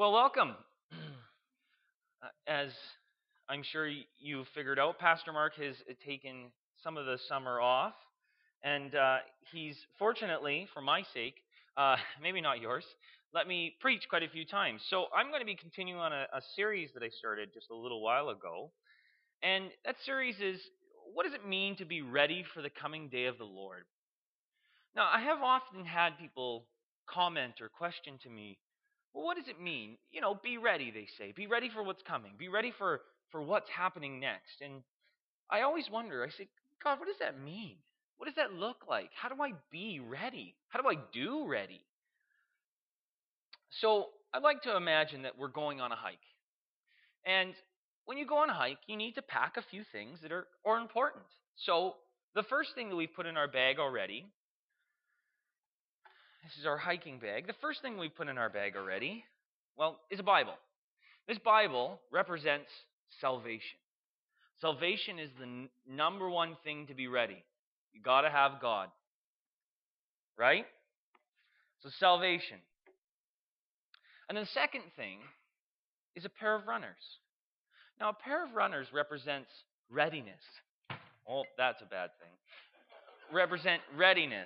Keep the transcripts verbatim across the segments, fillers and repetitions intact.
Well, welcome. Uh, As I'm sure y- you've figured out, Pastor Mark has uh, taken some of the summer off, and uh, he's fortunately, for my sake, uh, maybe not yours, let me preach quite a few times. So I'm going to be continuing on a, a series that I started just a little while ago, and that series is what does it mean to be ready for the coming day of the Lord? Now, I have often had people comment or question to me, well, what does it mean? You know, be ready, they say. Be ready for what's coming. Be ready for, for what's happening next. And I always wonder, I say, God, what does that mean? What does that look like? How do I be ready? How do I do ready? So I'd like to imagine that we're going on a hike. And when you go on a hike, you need to pack a few things that are, are important. So the first thing that we've put in our bag already, this is our hiking bag. The first thing we put in our bag already, well, is a Bible. This Bible represents salvation. Salvation is the n- number one thing to be ready. You got to have God, right? So salvation. And the second thing is a pair of runners. Now, a pair of runners represents readiness. Oh, that's a bad thing. Represent readiness.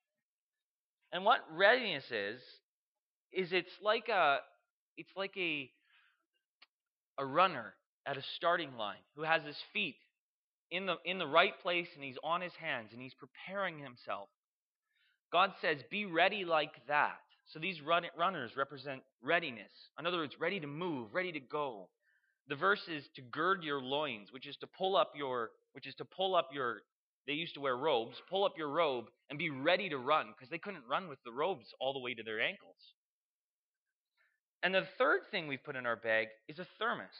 And what readiness is is it's like a it's like a a runner at a starting line who has his feet in the in the right place and he's on his hands and he's preparing himself. God says, be ready like that. So these run, runners represent readiness. In other words, ready to move, ready to go. The verse is to gird your loins, which is to pull up your, which is to pull up your, they used to wear robes, pull up your robe and be ready to run because they couldn't run with the robes all the way to their ankles. And the third thing we put in our bag is a thermos.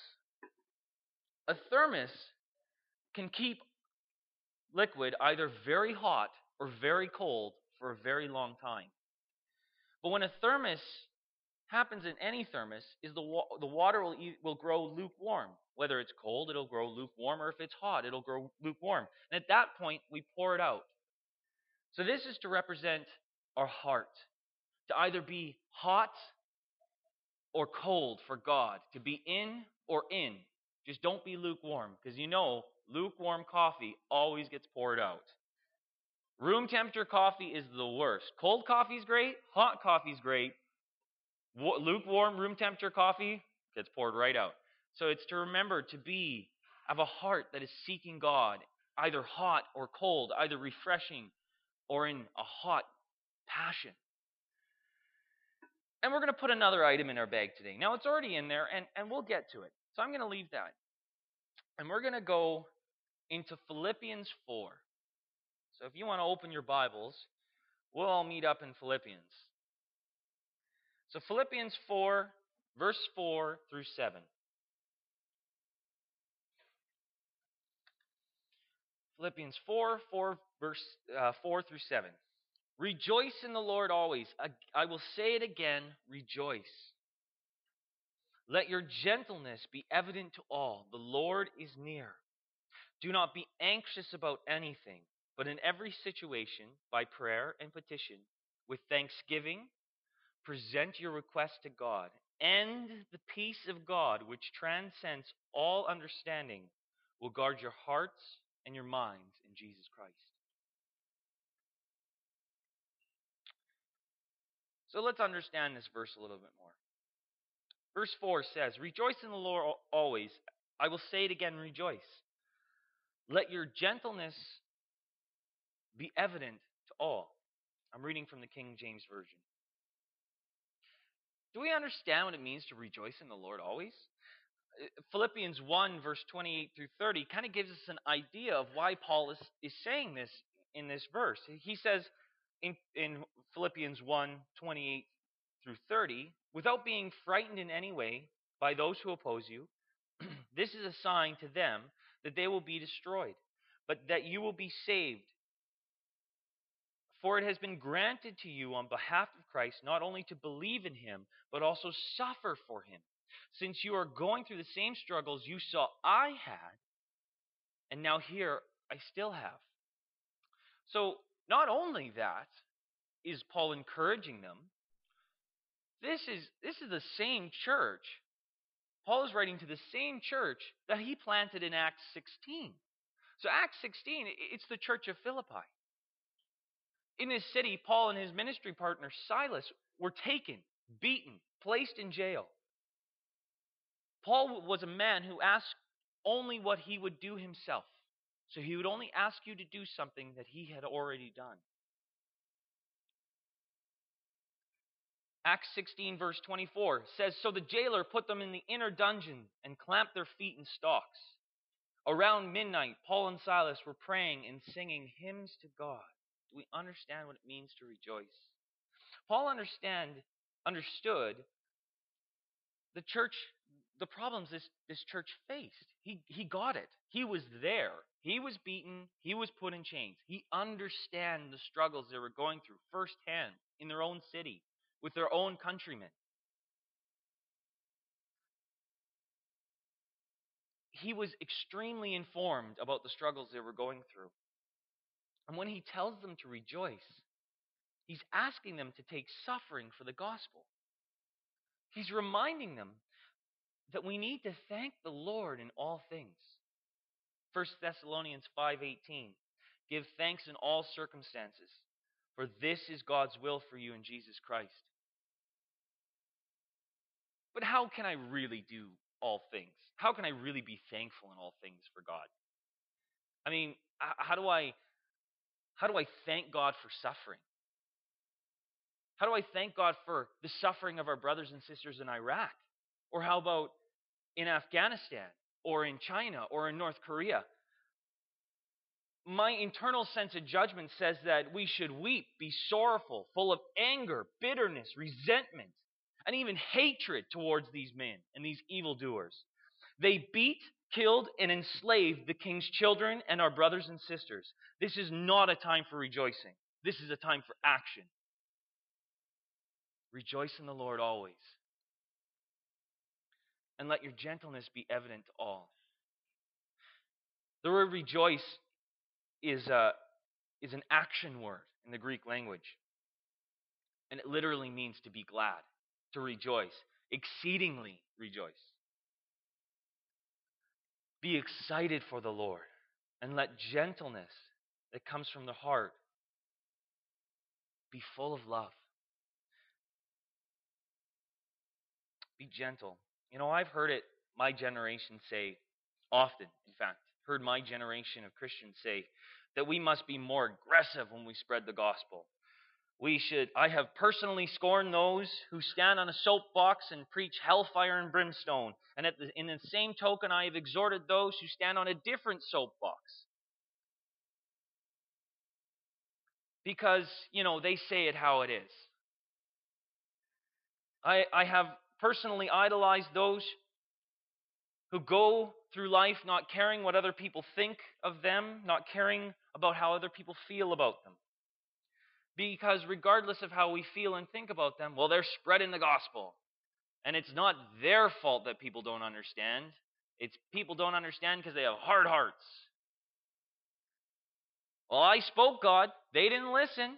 A thermos can keep liquid either very hot or very cold for a very long time. But when a thermos happens in any thermos is the wa- the water will e- will grow lukewarm. Whether it's cold, it'll grow lukewarm, or if it's hot, it'll grow lukewarm. And at that point, we pour it out. So this is to represent our heart, to either be hot or cold for God, to be in or in. Just don't be lukewarm, because you know lukewarm coffee always gets poured out. Room temperature coffee is the worst. Cold coffee is great. Hot coffee is great. Lukewarm room temperature coffee gets poured right out. So it's to remember to be, have a heart that is seeking God, either hot or cold, either refreshing or in a hot passion. And we're going to put another item in our bag today. Now it's already in there, and, and we'll get to it. So I'm going to leave that. And we're going to go into Philippians four. So if you want to open your Bibles, we'll all meet up in Philippians. So Philippians four, verse four through seven. Philippians four, four verse uh, four through seven. Rejoice in the Lord always. I, I will say it again, rejoice. Let your gentleness be evident to all. The Lord is near. Do not be anxious about anything, but in every situation, by prayer and petition, with thanksgiving, present your request to God. And the peace of God, which transcends all understanding, will guard your hearts and your minds in Jesus Christ. So let's understand this verse a little bit more. Verse four says, rejoice in the Lord always. I will say it again, rejoice. Let your gentleness be evident to all. I'm reading from the King James Version. Do we understand what it means to rejoice in the Lord always? Philippians one, verse twenty-eight through thirty, kind of gives us an idea of why Paul is, is saying this in this verse. He says in, in Philippians one, twenty-eight through thirty, without being frightened in any way by those who oppose you, this is a sign to them that they will be destroyed, but that you will be saved. For it has been granted to you on behalf of Christ not only to believe in him, but also suffer for him, since you are going through the same struggles you saw I had, and now here I still have. So not only that is Paul encouraging them, This is, this is the same church. Paul is writing to the same church that he planted in Acts sixteen. So Acts sixteen, it's the church of Philippi. In this city, Paul and his ministry partner Silas were taken, beaten, placed in jail. Paul was a man who asked only what he would do himself. So he would only ask you to do something that he had already done. Acts sixteen verse twenty-four says, "So the jailer put them in the inner dungeon and clamped their feet in stocks. Around midnight, Paul and Silas were praying and singing hymns to God." Do we understand what it means to rejoice? Paul understand, understood the church, the problems this, this church faced. He, he got it. He was there. He was beaten. He was put in chains. He understand the struggles they were going through firsthand in their own city with their own countrymen. He was extremely informed about the struggles they were going through. And when he tells them to rejoice, he's asking them to take suffering for the gospel. He's reminding them that we need to thank the Lord in all things. First Thessalonians five eighteen, "Give thanks in all circumstances, for this is God's will for you in Jesus Christ." But how can I really do all things? How can I really be thankful in all things for God? I mean, how do I how do I thank God for suffering? How do I thank God for the suffering of our brothers and sisters in Iraq? Or how about in Afghanistan, or in China, or in North Korea? My internal sense of judgment says that we should weep, be sorrowful, full of anger, bitterness, resentment, and even hatred towards these men and these evildoers. They beat, killed, and enslaved the king's children and our brothers and sisters. This is not a time for rejoicing. This is a time for action. Rejoice in the Lord always. And let your gentleness be evident to all. The word rejoice is, a, is an action word in the Greek language. And it literally means to be glad, to rejoice, exceedingly rejoice. Be excited for the Lord, and let gentleness that comes from the heart be full of love. Be gentle. You know, I've heard it, my generation say, often, in fact, heard my generation of Christians say that we must be more aggressive when we spread the gospel. We should, I have personally scorned those who stand on a soapbox and preach hellfire and brimstone. And at the, in the same token, I have exhorted those who stand on a different soapbox. Because, you know, they say it how it is. I, I have personally idolized those who go through life not caring what other people think of them, not caring about how other people feel about them. Because regardless of how we feel and think about them, well, they're spreading the gospel. And it's not their fault that people don't understand. It's people don't understand because they have hard hearts. Well, I spoke God. They didn't listen.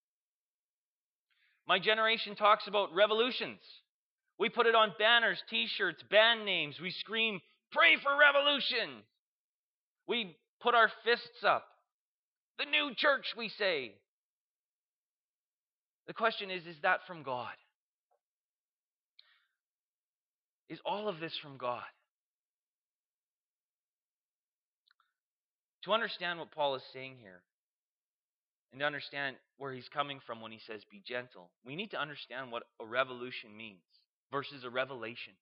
My generation talks about revolutions. We put it on banners, t-shirts, band names. We scream, "Pray for revolution." We put our fists up. The new church, we say. The question is, is that from God? Is all of this from God? To understand what Paul is saying here, and to understand where he's coming from when he says be gentle, we need to understand what a revolution means versus a revelation.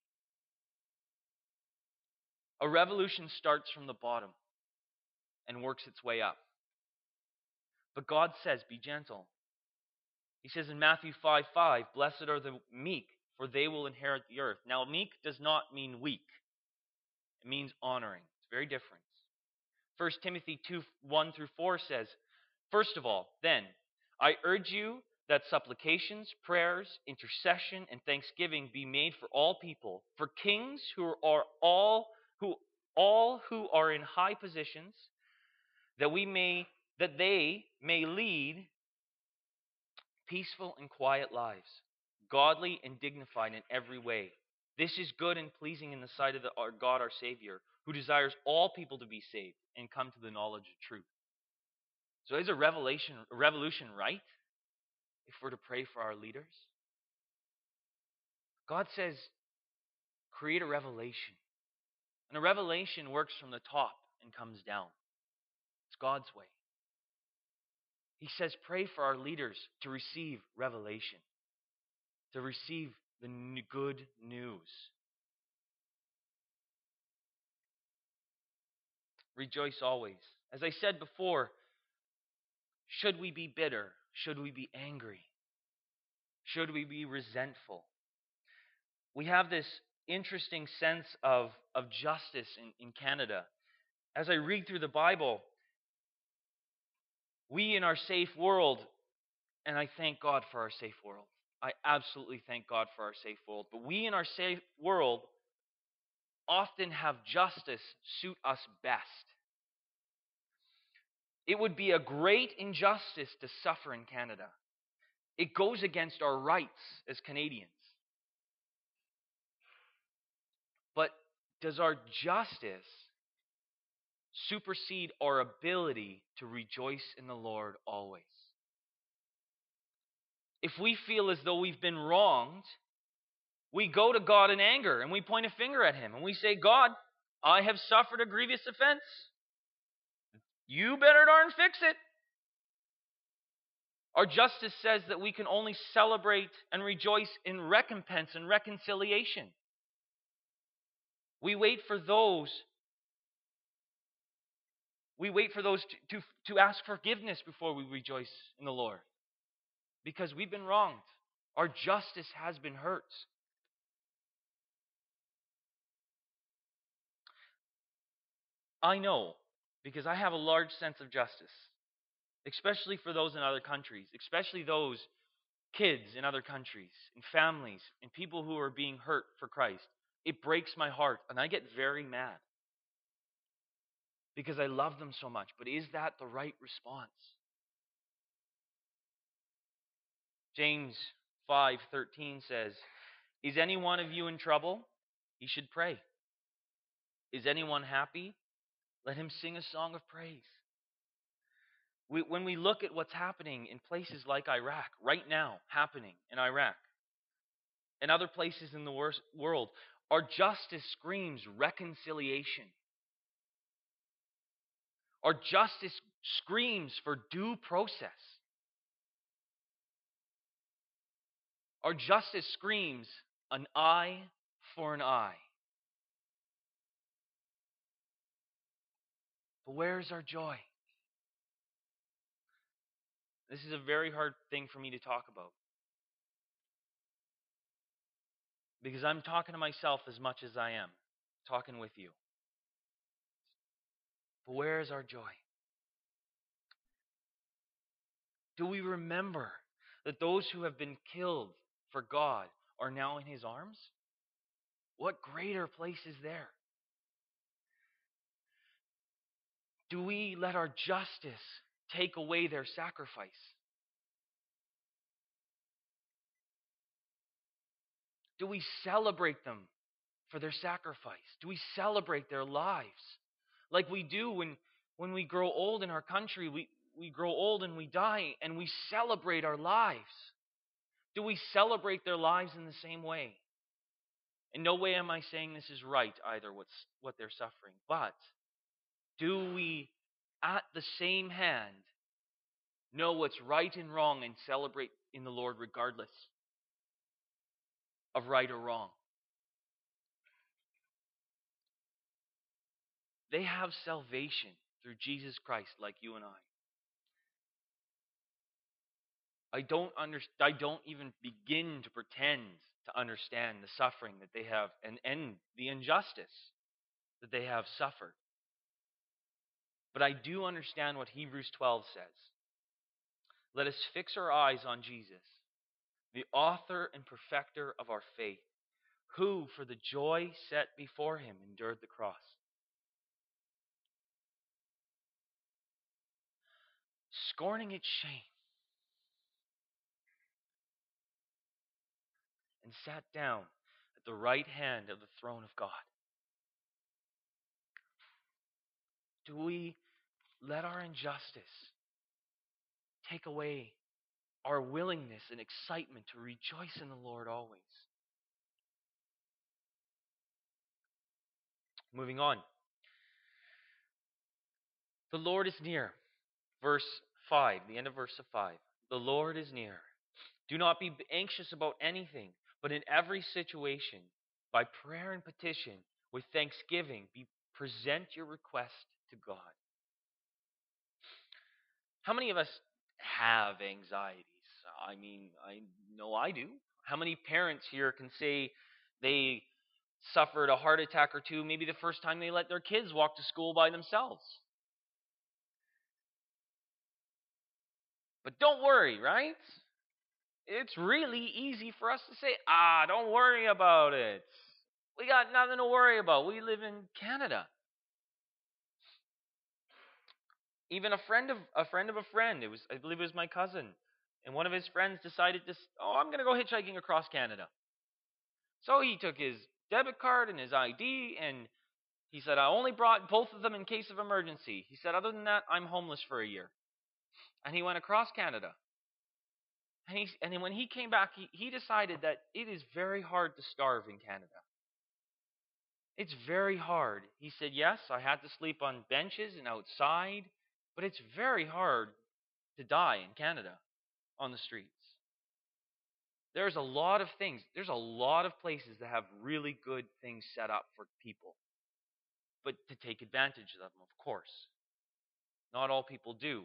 A revolution starts from the bottom and works its way up. But God says, be gentle. He says in Matthew five five, "Blessed are the meek, for they will inherit the earth." Now, meek does not mean weak. It means honoring. It's very different. First Timothy two one through four says, "First of all, then, I urge you that supplications, prayers, intercession, and thanksgiving be made for all people, for kings who are all who all who are in high positions, that we may that they may lead peaceful and quiet lives, godly and dignified in every way. This is good and pleasing in the sight of the, our God, our Savior, who desires all people to be saved and come to the knowledge of truth. So is a revelation, a revolution right if we're to pray for our leaders? God says, create a revelation. And a revelation works from the top and comes down. It's God's way. He says, pray for our leaders to receive revelation, to receive the good news. Rejoice always. As I said before, should we be bitter? Should we be angry? Should we be resentful? We have this interesting sense of, of justice in, in Canada. As I read through the Bible, we in our safe world, and I thank God for our safe world. I absolutely thank God for our safe world. But we in our safe world often have justice suit us best. It would be a great injustice to suffer in Canada. It goes against our rights as Canadians. But does our justice supersede our ability to rejoice in the Lord always? If we feel as though we've been wronged, we go to God in anger and we point a finger at Him and we say, God, I have suffered a grievous offense. You better darn fix it. Our justice says that we can only celebrate and rejoice in recompense and reconciliation. We wait for those We wait for those to, to, to ask forgiveness before we rejoice in the Lord. Because we've been wronged. Our justice has been hurt. I know, because I have a large sense of justice. Especially for those in other countries. Especially those kids in other countries. And families. And people who are being hurt for Christ. It breaks my heart. And I get very mad. Because I love them so much. But is that the right response? James five thirteen says, is any one of you in trouble? He should pray. Is anyone happy? Let him sing a song of praise. We, when we look at what's happening in places like Iraq, right now happening in Iraq, and other places in the worst world, our justice screams reconciliation. Our justice screams for due process. Our justice screams an eye for an eye. But where is our joy? This is a very hard thing for me to talk about. Because I'm talking to myself as much as I am talking with you. But where is our joy? Do we remember that those who have been killed for God are now in His arms? What greater place is there? Do we let our justice take away their sacrifice? Do we celebrate them for their sacrifice? Do we celebrate their lives? Like we do when, when we grow old in our country, we, we grow old and we die, and we celebrate our lives. Do we celebrate their lives in the same way? In no way am I saying this is right either, what's, what they're suffering. But do we, at the same hand, know what's right and wrong and celebrate in the Lord regardless of right or wrong? They have salvation through Jesus Christ like you and I. I don't under, I don't even begin to pretend to understand the suffering that they have and, and the injustice that they have suffered. But I do understand what Hebrews twelve says. Let us fix our eyes on Jesus, the author and perfecter of our faith, who for the joy set before Him endured the cross, scorning its shame, sat down at the right hand of the throne of God. Do we let our injustice take away our willingness and excitement to rejoice in the Lord always? Moving on. The Lord is near. Verse five, the end of verse five. The Lord is near. Do not be anxious about anything, but in every situation, by prayer and petition, with thanksgiving, be present your request to God. How many of us have anxieties? I mean, I know I do. How many parents here can say they suffered a heart attack or two maybe the first time they let their kids walk to school by themselves? But don't worry, right? It's really easy for us to say, ah, don't worry about it. We got nothing to worry about. We live in Canada. Even a friend of a friend of a friend, it was I believe it was my cousin, and one of his friends decided to, oh, I'm going to go hitchhiking across Canada. So he took his debit card and his I D, and he said, I only brought both of them in case of emergency. He said, other than that, I'm homeless for a year. And he went across Canada. And, he, and when he came back, he, he decided that it is very hard to starve in Canada. It's very hard. He said, yes, I had to sleep on benches and outside, but it's very hard to die in Canada on the streets. There's a lot of things. There's a lot of places that have really good things set up for people. But to take advantage of them, of course. Not all people do.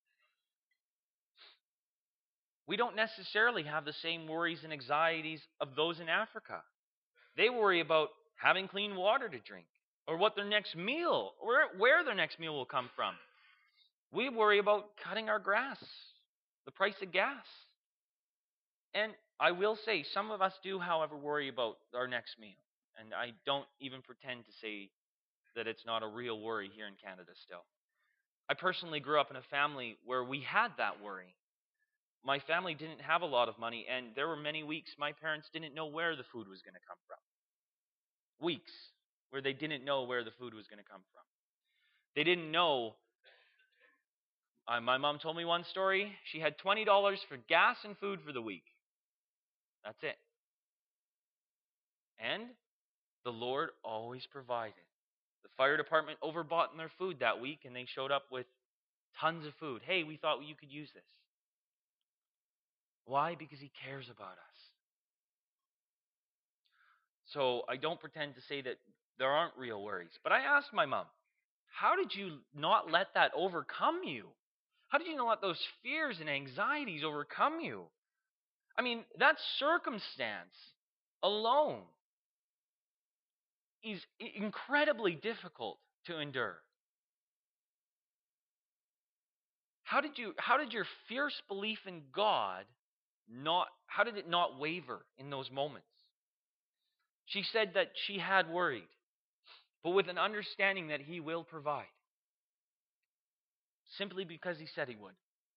We don't necessarily have the same worries and anxieties of those in Africa. They worry about having clean water to drink, or what their next meal, or where their next meal will come from. We worry about cutting our grass, the price of gas. And I will say, some of us do, however, worry about our next meal. And I don't even pretend to say that it's not a real worry here in Canada still. I personally grew up in a family where we had that worry. My family didn't have a lot of money, and there were many weeks my parents didn't know where the food was going to come from. Weeks where they didn't know where the food was going to come from. They didn't know. Uh, my mom told me one story. She had twenty dollars for gas and food for the week. That's it. And the Lord always provided. The fire department overbought their food that week, and they showed up with tons of food. Hey, we thought you could use this. Why? Because He cares about us. So I don't pretend to say that there aren't real worries. But I asked my mom, how did you not let that overcome you? How did you not let those fears and anxieties overcome you? I mean, that circumstance alone is incredibly difficult to endure. How did you how did your fierce belief in God not how did it not waver in those moments? She said that she had worried, but with an understanding that He will provide. Simply because He said He would.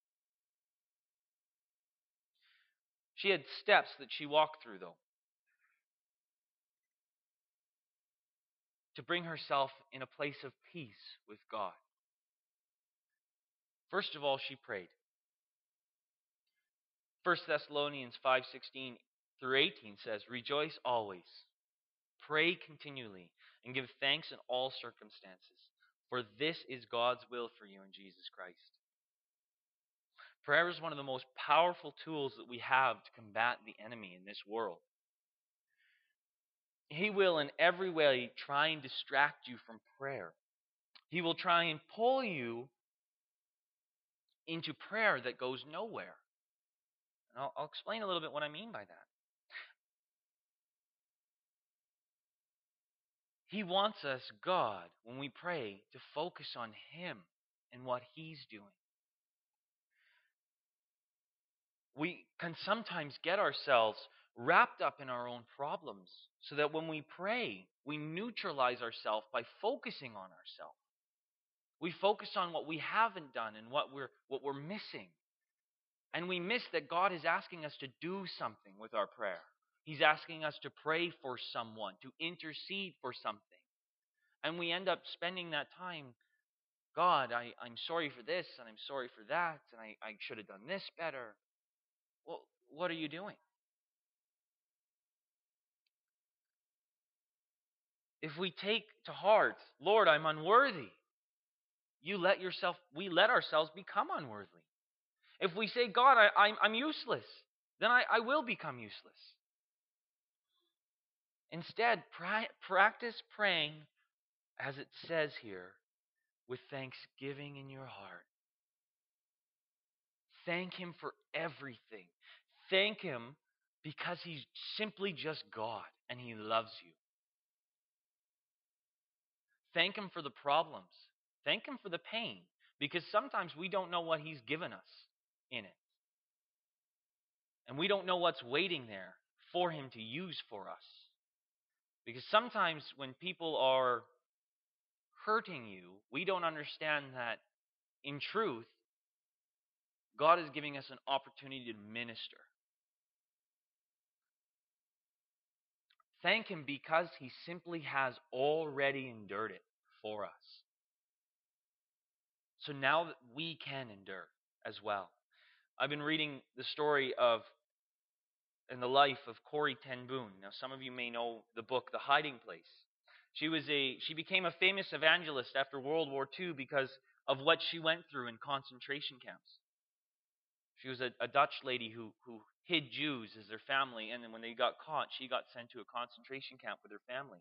She had steps that she walked through, though, to bring herself in a place of peace with God. First of all, she prayed. First Thessalonians five sixteen through eighteen says, rejoice always, pray continually, and give thanks in all circumstances, for this is God's will for you in Jesus Christ. Prayer is one of the most powerful tools that we have to combat the enemy in this world. He will in every way try and distract you from prayer. He will try and pull you into prayer that goes nowhere. And I'll, I'll explain a little bit what I mean by that. He wants us, God, when we pray, to focus on Him and what He's doing. We can sometimes get ourselves wrapped up in our own problems so that when we pray, we neutralize ourselves by focusing on ourselves. We focus on what we haven't done and what we're what we're missing. And we miss that God is asking us to do something with our prayer. He's asking us to pray for someone, to intercede for something. And we end up spending that time, God, I, I'm sorry for this, and I'm sorry for that, and I, I should have done this better. Well, what are you doing? If we take to heart, Lord, I'm unworthy, you let yourself, we let ourselves become unworthy. If we say, God, I, I'm, I'm useless, then I, I will become useless. Instead, pra- practice praying, as it says here, with thanksgiving in your heart. Thank Him for everything. Thank Him because He's simply just God and He loves you. Thank Him for the problems. Thank Him for the pain, because sometimes we don't know what He's given us in it. And we don't know what's waiting there for Him to use for us. Because sometimes when people are hurting you, we don't understand that in truth, God is giving us an opportunity to minister. Thank Him because He simply has already endured it for us. So now that we can endure as well. I've been reading the story of and the life of Corrie Ten Boom. Now, some of you may know the book, The Hiding Place. She was a she became a famous evangelist after World War Two because of what she went through in concentration camps. She was a, a Dutch lady who, who hid Jews as their family, and then when they got caught, she got sent to a concentration camp with her family.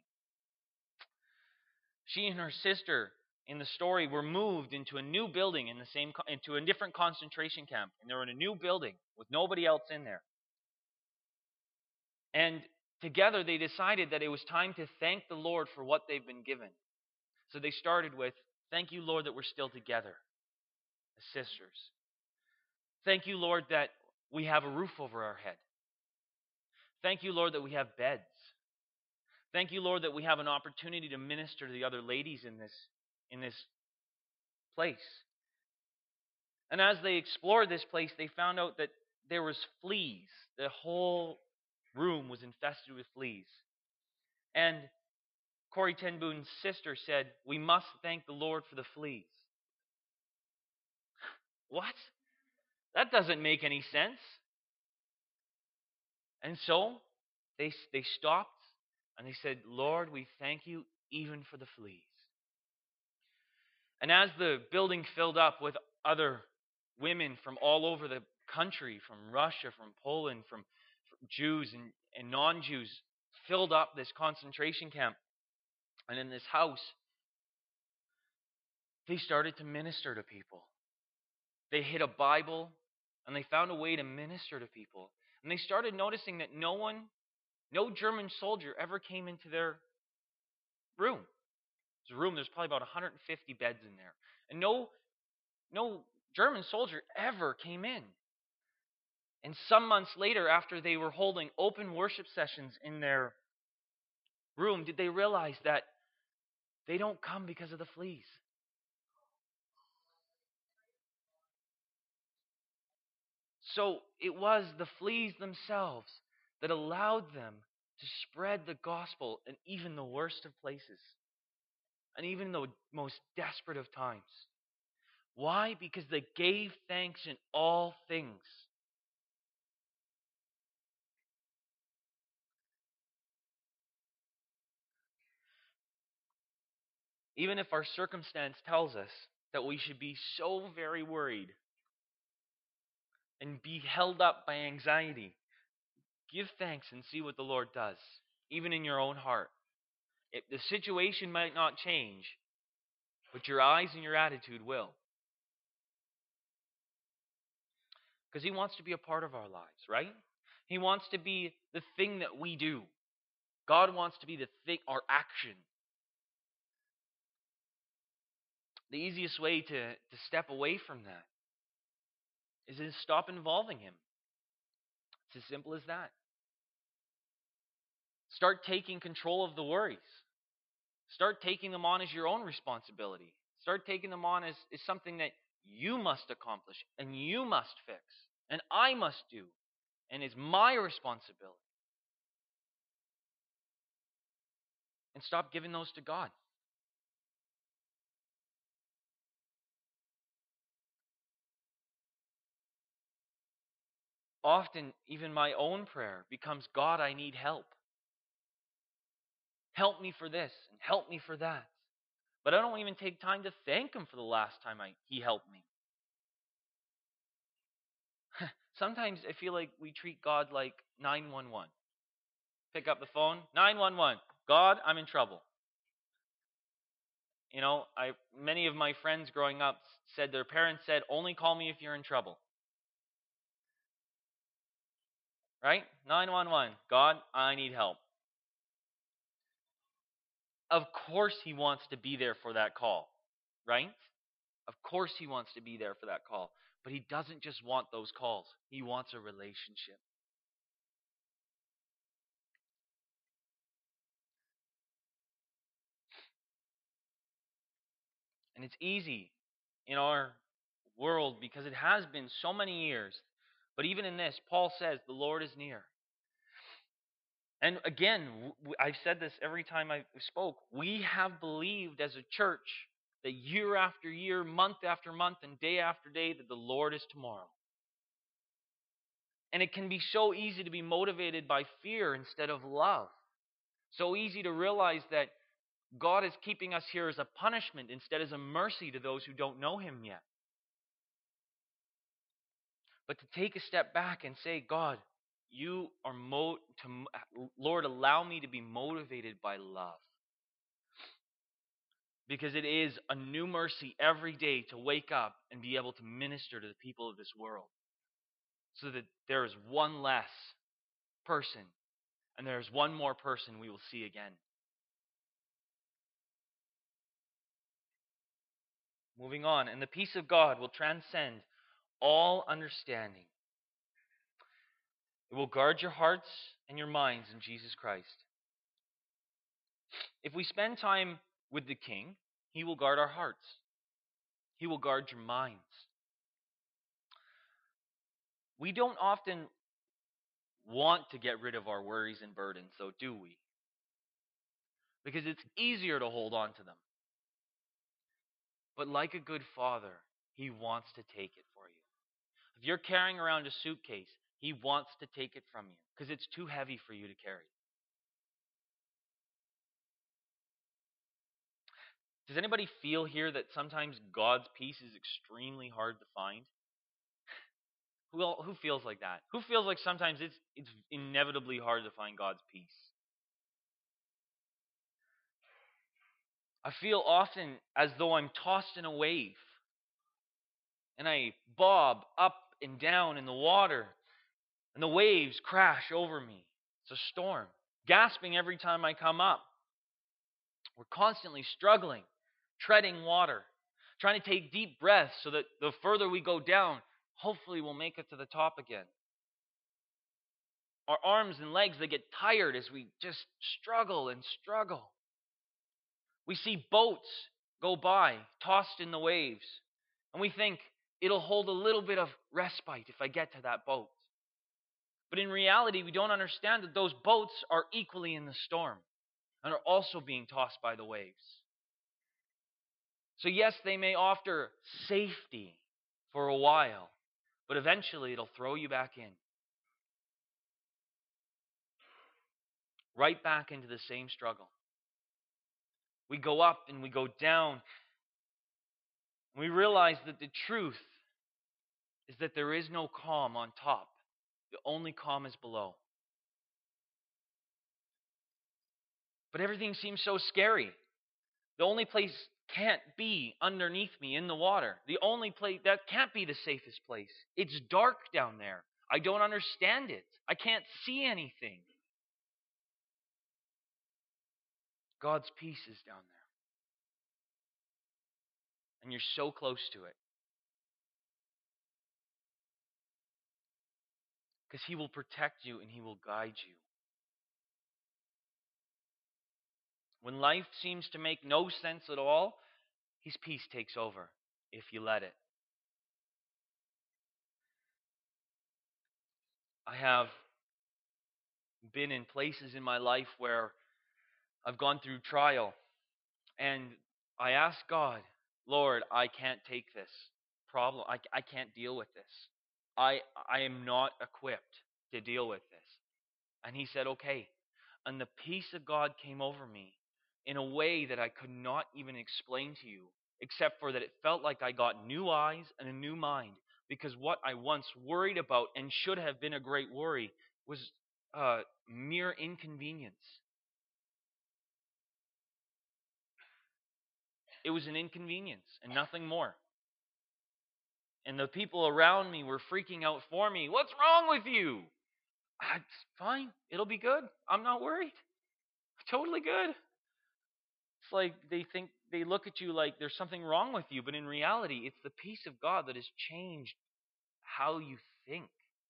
She and her sister in the story were moved into a new building in the same into a different concentration camp, and they were in a new building with nobody else in there. And together they decided that it was time to thank the Lord for what they've been given. So they started with, thank you, Lord, that we're still together as sisters. Thank you, Lord, that we have a roof over our head. Thank you, Lord, that we have beds. Thank you, Lord, that we have an opportunity to minister to the other ladies in this, in this place. And as they explored this place, they found out that there was fleas. The whole room was infested with fleas. And Corrie Ten Boom's sister said, we must thank the Lord for the fleas. What? That doesn't make any sense. And so they, they stopped and they said, Lord, we thank you even for the fleas. And as the building filled up with other women from all over the country, from Russia, from Poland, from, from Jews and, and non-Jews, filled up this concentration camp. And in this house, they started to minister to people. They hid a Bible, and they found a way to minister to people. And they started noticing that no one, no German soldier ever came into their room. It's a room, there's probably about one hundred fifty beds in there. And no, no German soldier ever came in. And some months later, after they were holding open worship sessions in their room, did they realize that they don't come because of the fleas. So it was the fleas themselves that allowed them to spread the gospel in even the worst of places, and even the most desperate of times. Why? Because they gave thanks in all things. Even if our circumstance tells us that we should be so very worried and be held up by anxiety, give thanks and see what the Lord does, even in your own heart. It, the situation might not change, but your eyes and your attitude will. Because He wants to be a part of our lives, right? He wants to be the thing that we do. God wants to be the thing, our action. The easiest way to, to step away from that is to stop involving Him. It's as simple as that. Start taking control of the worries. Start taking them on as your own responsibility. Start taking them on as, as something that you must accomplish and you must fix and I must do and is my responsibility. and stop giving those to God. Often, even my own prayer becomes, God, I need help. Help me for this and help me for that. But I don't even take time to thank Him for the last time I, He helped me. Sometimes I feel like we treat God like nine one one. Pick up the phone, nine one one. God, I'm in trouble. You know, I many of my friends growing up said their parents said, only call me if you're in trouble. Right? nine one one. God, I need help. Of course He wants to be there for that call. Right? Of course He wants to be there for that call. But He doesn't just want those calls. He wants a relationship. And it's easy in our world because it has been so many years. But even in this, Paul says the Lord is near. And again, w- I've said this every time I spoke. We have believed as a church that year after year, month after month, and day after day that the Lord is tomorrow. And it can be so easy to be motivated by fear instead of love. So easy to realize that God is keeping us here as a punishment instead as a mercy to those who don't know Him yet. But to take a step back and say, God, you are mo- to, Lord, allow me to be motivated by love. Because it is a new mercy every day to wake up and be able to minister to the people of this world. So that there is one less person and there is one more person we will see again. Moving on, and the peace of God will transcend all understanding. It will guard your hearts and your minds in Jesus Christ. If we spend time with the King, He will guard our hearts. He will guard your minds. We don't often want to get rid of our worries and burdens, though, do we? Because it's easier to hold on to them. But like a good father, He wants to take it for you. If you're carrying around a suitcase, He wants to take it from you because it's too heavy for you to carry. Does anybody feel here that sometimes God's peace is extremely hard to find? Who who feels like that? Who feels like sometimes it's it's inevitably hard to find God's peace? I feel often as though I'm tossed in a wave and I bob up and down in the water and the waves crash over me. It's a storm, gasping every time I come up. We're constantly struggling, treading water, trying to take deep breaths so that the further we go down, hopefully we'll make it to the top again. Our arms and legs, they get tired as we just struggle and struggle. We see boats go by, tossed in the waves, and we think it'll hold a little bit of respite if I get to that boat. But in reality, we don't understand that those boats are equally in the storm and are also being tossed by the waves. So yes, they may offer safety for a while, but eventually it'll throw you back in. Right back into the same struggle. We go up and we go down. We realize that the truth is that there is no calm on top. The only calm is below. But everything seems so scary. The only place can't be underneath me in the water. The only place that can't be the safest place. It's dark down there. I don't understand it. I can't see anything. God's peace is down there. And you're so close to it. Because He will protect you and He will guide you. When life seems to make no sense at all, His peace takes over if you let it. I have been in places in my life where I've gone through trial, and I ask God, Lord, I can't take this problem. I, I can't deal with this. I I am not equipped to deal with this. And he said, okay. And the peace of God came over me in a way that I could not even explain to you, except for that it felt like I got new eyes and a new mind. Because what I once worried about and should have been a great worry was uh, mere inconvenience. It was an inconvenience and nothing more. And the people around me were freaking out for me. What's wrong with you? It's fine. It'll be good. I'm not worried. Totally good. It's like they think, they look at you like there's something wrong with you, but in reality, it's the peace of God that has changed how you think.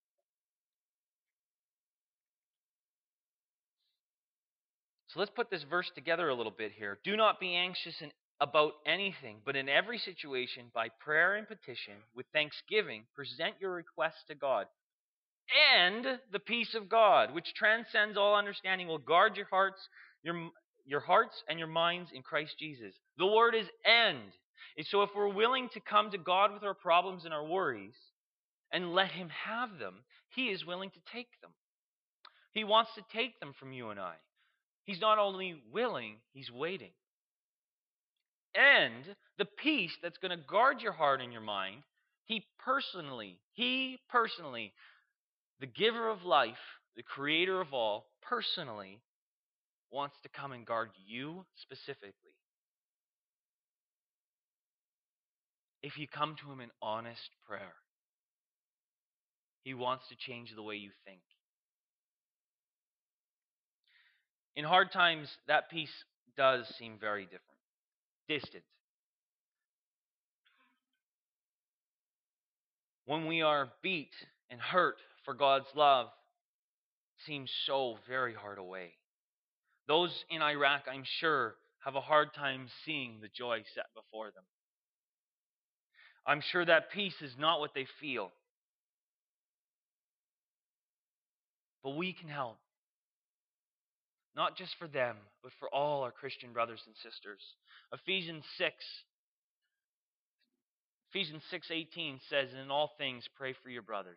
So let's put this verse together a little bit here. Do not be anxious in, about anything, but in every situation, by prayer and petition, with thanksgiving, present your requests to God. And the peace of God, which transcends all understanding, will guard your hearts, your your hearts and your minds in Christ Jesus. The word is end. And so if we're willing to come to God with our problems and our worries and let him have them, he is willing to take them. He wants to take them from you and I. He's not only willing, he's waiting. And the peace that's going to guard your heart and your mind, he personally, he personally, the giver of life, the creator of all, personally wants to come and guard you specifically. If you come to him in honest prayer, he wants to change the way you think. In hard times, that peace does seem very different, distant. When we are beat and hurt for God's love, it seems so very hard away. Those in Iraq, I'm sure, have a hard time seeing the joy set before them. I'm sure that peace is not what they feel. But we can help. Not just for them, but for all our Christian brothers and sisters. Ephesians six, Ephesians six eighteen says, in all things pray for your brothers.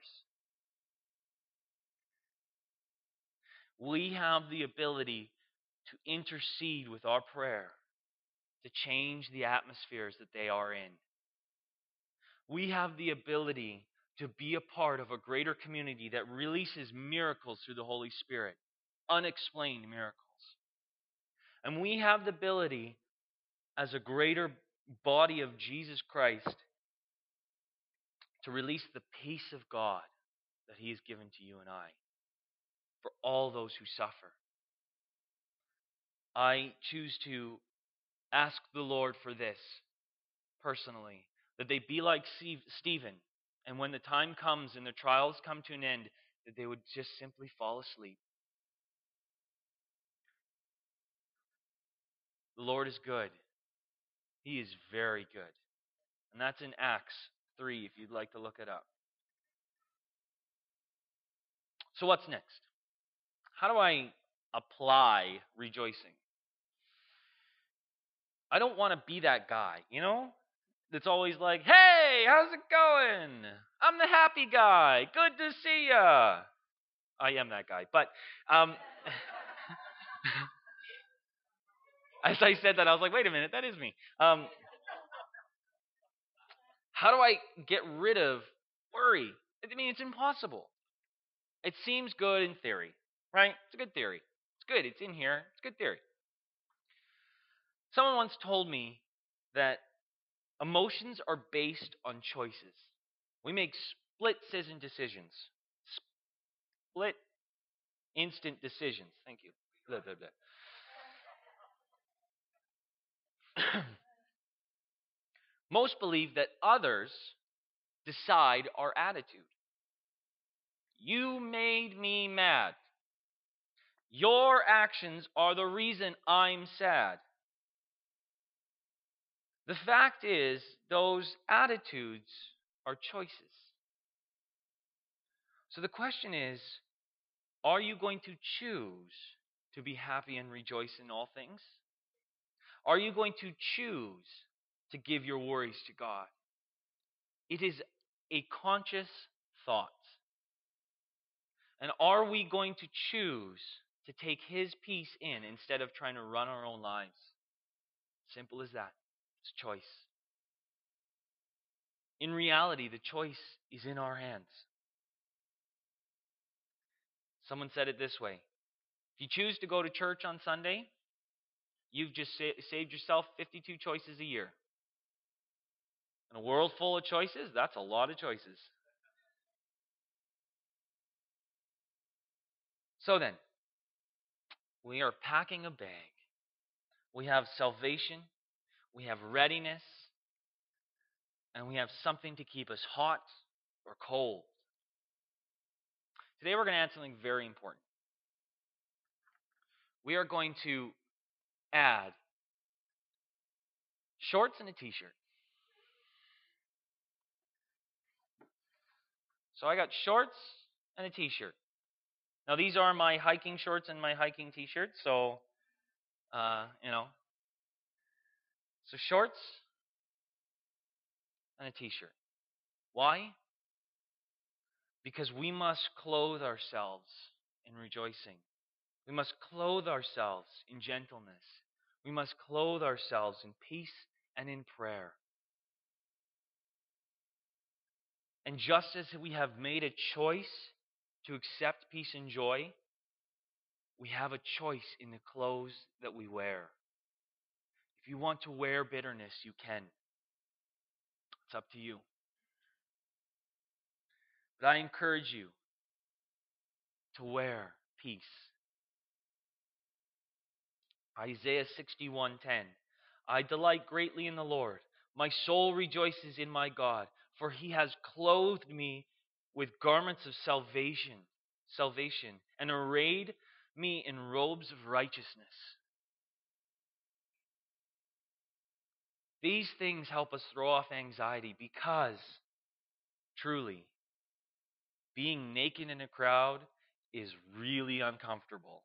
We have the ability to intercede with our prayer to change the atmospheres that they are in. We have the ability to be a part of a greater community that releases miracles through the Holy Spirit, unexplained miracles. And we have the ability, as a greater body of Jesus Christ, to release the peace of God that he has given to you and I for all those who suffer. I choose to ask the Lord for this personally, that they be like Stephen, and when the time comes and the trials come to an end, that they would just simply fall asleep. The Lord is good. He is very good. And that's in Acts three, if you'd like to look it up. So what's next? How do I apply rejoicing? I don't want to be that guy, you know? That's always like, hey, how's it going? I'm the happy guy. Good to see ya. I am that guy. But um, as I said that, I was like, wait a minute, that is me. Um, how do I get rid of worry? I mean, it's impossible. It seems good in theory, right? It's a good theory. It's good. It's in here. It's a good theory. Someone once told me that emotions are based on choices. We make split-second decisions. Split instant decisions. Thank you. Blah, blah, blah. Most believe that others decide our attitude. You made me mad. Your actions are the reason I'm sad. The fact is, those attitudes are choices. So the question is, are you going to choose to be happy and rejoice in all things? Are you going to choose to give your worries to God? It is a conscious thought. And are we going to choose to take His peace in instead of trying to run our own lives? Simple as that. It's choice. In reality, the choice is in our hands. Someone said it this way: if you choose to go to church on Sunday, you've just sa- saved yourself fifty-two choices a year. In a world full of choices, that's a lot of choices. So then, we are packing a bag. We have salvation, we have readiness, and we have something to keep us hot or cold. Today we're going to add something very important. We are going to add shorts and a t-shirt. So I got shorts and a t-shirt. Now these are my hiking shorts and my hiking t-shirt, so, uh, you know. So shorts and a t-shirt. Why? Because we must clothe ourselves in rejoicing. We must clothe ourselves in gentleness. We must clothe ourselves in peace and in prayer. And just as we have made a choice to accept peace and joy, we have a choice in the clothes that we wear. If you want to wear bitterness, you can. It's up to you. But I encourage you to wear peace. Isaiah sixty-one ten. I delight greatly in the Lord. My soul rejoices in my God, for He has clothed me with garments of salvation, salvation, and arrayed me in robes of righteousness. These things help us throw off anxiety because, truly, being naked in a crowd is really uncomfortable.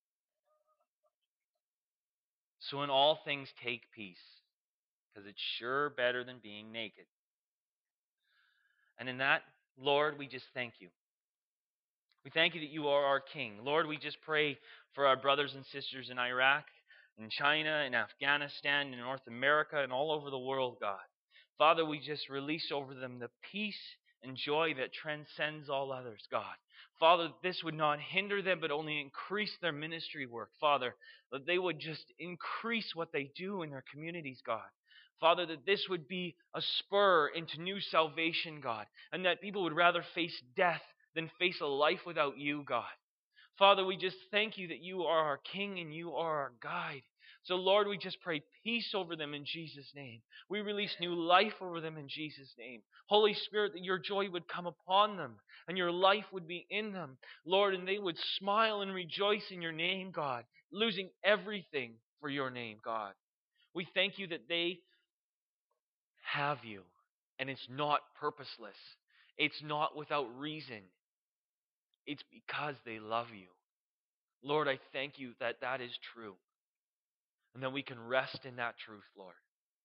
So in all things, take peace, because it's sure better than being naked. And in that, Lord, we just thank you. We thank you that you are our King. Lord, we just pray for our brothers and sisters in Iraq, in China, in Afghanistan, in North America, and all over the world, God. Father, we just release over them the peace and joy that transcends all others, God. Father, this would not hinder them, but only increase their ministry work. Father, that they would just increase what they do in their communities, God. Father, that this would be a spur into new salvation, God, and that people would rather face death than face a life without you, God. Father, we just thank you that you are our King and you are our guide. So, Lord, we just pray peace over them in Jesus' name. We release new life over them in Jesus' name. Holy Spirit, that your joy would come upon them and your life would be in them, Lord, and they would smile and rejoice in your name, God, losing everything for your name, God. We thank you that they have you, and it's not purposeless. It's not without reason. It's because they love you. Lord, I thank you that that is true, and that we can rest in that truth, Lord.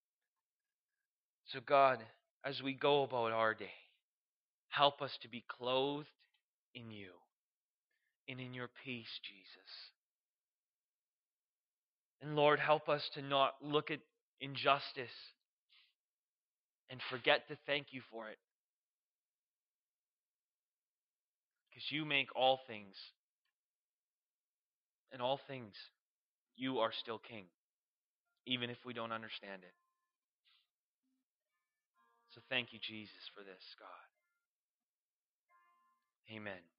So God, as we go about our day, help us to be clothed in you and in your peace, Jesus. And Lord, help us to not look at injustice and forget to thank you for it. Because you make all things, and all things, you are still King, even if we don't understand it. So thank you, Jesus, for this, God. Amen.